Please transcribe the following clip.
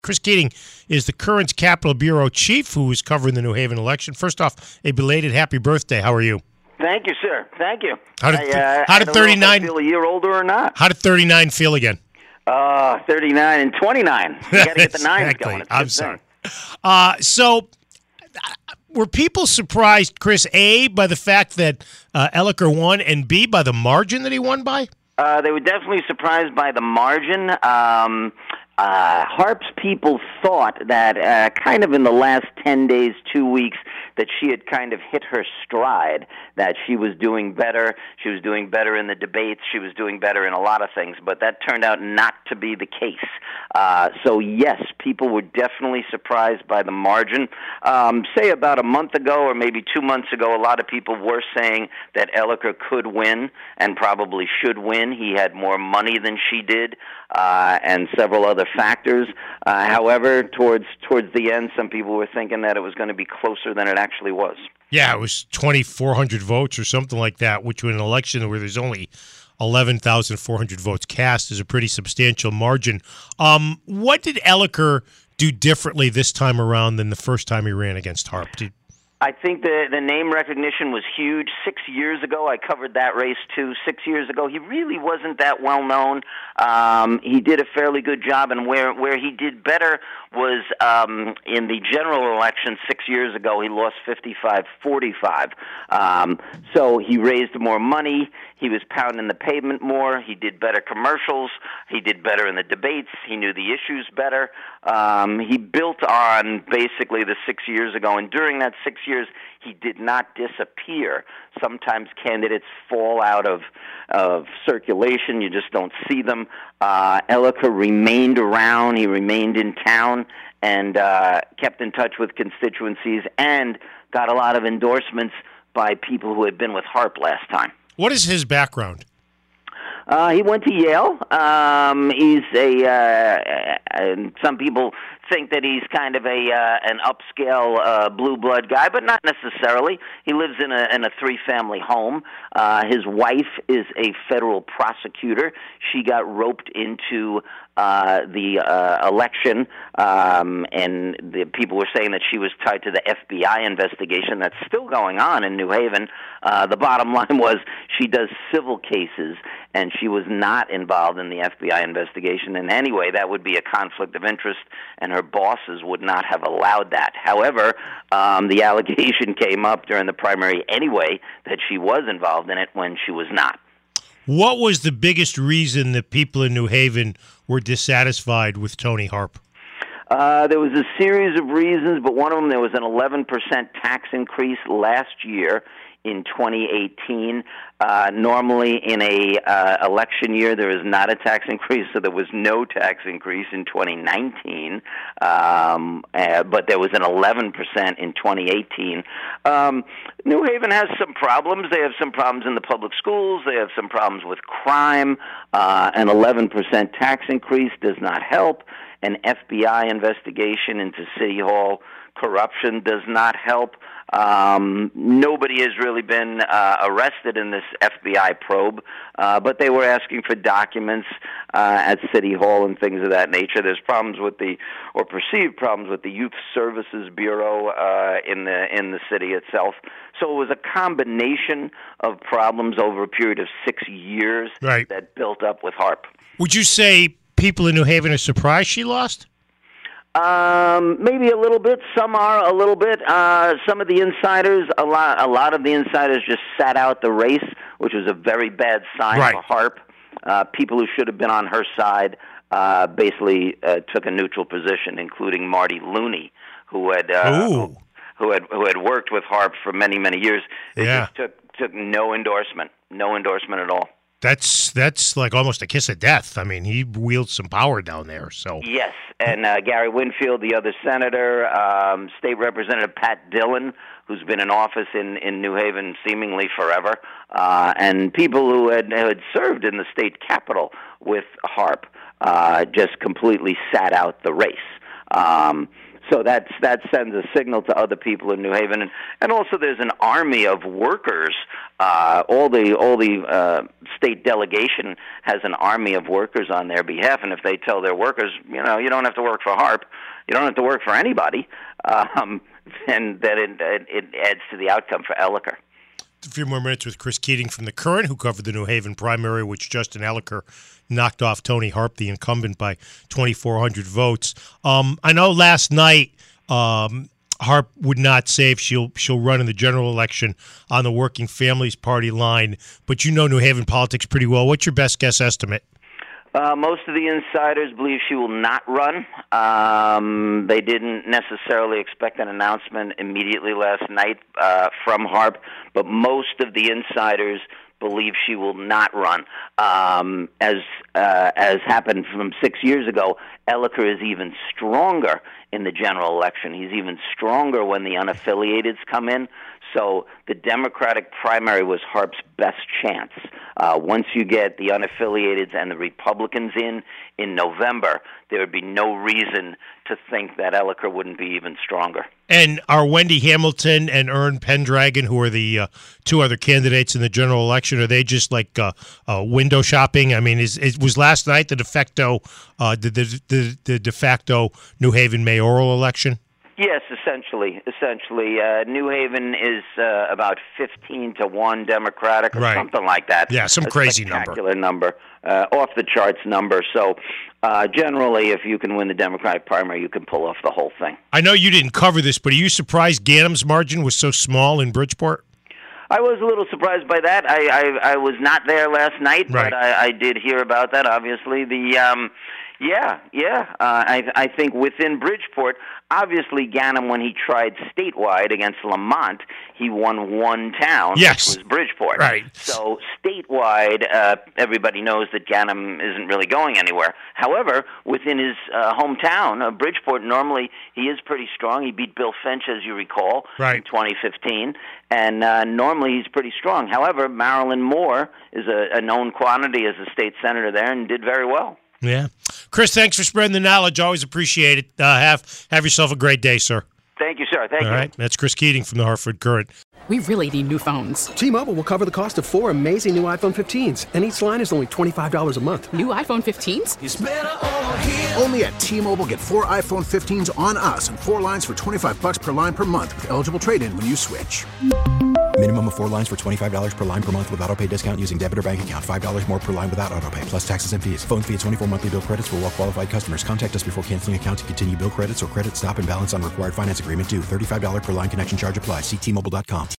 Chris Keating is the current Capitol Bureau chief who is covering the New Haven election. First off, a belated happy birthday. How are you? Thank you, sir. Thank you. How did I don't 39 know if I feel a year older or not? How did 39 feel again? 39 and 29. You got to get the nines going. I'm sorry. So, were people surprised, Chris, A, by the fact that Elicker won, and B, by the margin that he won by? They were definitely surprised by the margin. Harp's people thought that kind of in the last 10 days, 2 weeks, that she had kind of hit her stride, that she was doing better. She was doing better in the debates. She was doing better in a lot of things, but that turned out not to be the case. So, yes, people were definitely surprised by the margin. Say about a month ago or maybe 2 months ago, a lot of people were saying that Elicker could win and probably should win. He had more money than she did and several other factors. However, towards the end, some people were thinking that it was going to be closer than it actually was. Yeah, it was 2,400 votes or something like that, which in an election where there's only 11,400 votes cast is a pretty substantial margin. What did Elicker do differently this time around than the first time he ran against Harp? I think the name recognition was huge. 6 years ago, I covered that race too. 6 years ago, he really wasn't that well known. He did a fairly good job, and where he did better was in the general election 6 years ago. He lost 55-45. So he raised more money. He was pounding the pavement more. He did better commercials. He did better in the debates. He knew the issues better. He built on basically the 6 years ago, and during that 6 years, he did not disappear. Sometimes candidates fall out of circulation. You just don't see them. Elicker remained around. He remained in town and kept in touch with constituencies and got a lot of endorsements by people who had been with Harp last time. What is his background? He went to Yale. He's some people think that he's kind of an upscale blue blood guy, but not necessarily. He lives in a three-family home. His wife is a federal prosecutor. She got roped into the election, and the people were saying that she was tied to the FBI investigation that's still going on in New Haven. The bottom line was she does civil cases, and she was not involved in the FBI investigation. And anyway, that would be a conflict of interest, and her bosses would not have allowed that. However, the allegation came up during the primary anyway that she was involved in it when she was not. What was the biggest reason that people in New Haven were dissatisfied with Tony Harp? There was a series of reasons, but one of them, there was an 11% tax increase last year in 2018. Normally in a election year, there is not a tax increase, so there was no tax increase in 2019, but there was an 11% in 2018. New Haven has some problems. They have some problems in the public schools. They have some problems with crime. An 11% tax increase does not help. An FBI investigation into City Hall corruption does not help. Nobody has really been arrested in this FBI probe, but they were asking for documents at City Hall and things of that nature. There's problems with or perceived problems with the Youth Services Bureau in the city itself. So it was a combination of problems over a period of 6 years that built up with Harp. Would you say people in New Haven are surprised she lost? Maybe a little bit. Some are a little bit. Some of the insiders, a lot of the insiders just sat out the race, which was a very bad sign for Harp. People who should have been on her side basically took a neutral position, including Marty Looney, who had worked with Harp for many years. It just took no endorsement at all. That's like almost a kiss of death. I mean, he wields some power down there. So yes, and Gary Winfield, the other senator, State Representative Pat Dillon, who's been in office in New Haven seemingly forever, and people who had served in the state capitol with Harp just completely sat out the race. So that sends a signal to other people in New Haven, and also there's an army of workers. All the state delegation has an army of workers on their behalf, and if they tell their workers, you don't have to work for HARP, you don't have to work for anybody, then it adds to the outcome for Elicker. A few more minutes with Chris Keating from The Current, who covered the New Haven primary, which Justin Elicker knocked off Tony Harp, the incumbent, by 2,400 votes. I know last night Harp would not say if she'll run in the general election on the Working Families Party line, but you know New Haven politics pretty well. What's your best guess estimate? Most of the insiders believe she will not run. They didn't necessarily expect an announcement immediately last night from Harp, but most of the insiders believe she will not run. As happened from 6 years ago, Elicker is even stronger in the general election. He's even stronger when the unaffiliateds come in. So the Democratic primary was Harp's best chance. Once you get the unaffiliateds and the Republicans in November, there would be no reason to think that Elicker wouldn't be even stronger. And are Wendy Hamilton and Ern Pendragon, who are the two other candidates in the general election, are they just like window shopping? I mean, was last night the de facto New Haven mayoral election? Yes, essentially. New Haven is about 15-1 Democratic or something like that. Yeah, some crazy spectacular number, off-the-charts number. So generally, if you can win the Democratic primary, you can pull off the whole thing. I know you didn't cover this, but are you surprised Ganem's margin was so small in Bridgeport? I was a little surprised by that. I was not there last night, but I did hear about that, obviously. I think within Bridgeport, obviously Ganem, when he tried statewide against Lamont, he won one town, which was Bridgeport. Right. So statewide, everybody knows that Ganem isn't really going anywhere. However, within his hometown, Bridgeport, normally he is pretty strong. He beat Bill Finch, as you recall, in 2015, and normally he's pretty strong. However, Marilyn Moore is a known quantity as a state senator there and did very well. Yeah. Chris, thanks for spreading the knowledge. Always appreciate it. Have yourself a great day, sir. Thank you, sir. Thank you. All right. That's Chris Keating from the Hartford Courant. We really need new phones. T-Mobile will cover the cost of 4 amazing new iPhone 15s, and each line is only $25 a month. New iPhone 15s? It's better over here. Only at T-Mobile, get 4 iPhone 15s on us and 4 lines for $25 per line per month with eligible trade-in when you switch. Minimum of 4 lines for $25 per line per month with autopay discount using debit or bank account. $5 more per line without autopay, plus taxes and fees. Phone fee at 24 monthly bill credits for well-qualified customers. Contact us before canceling account to continue bill credits or credit stop and balance on required finance agreement due. $35 per line connection charge applies. See T-Mobile.com.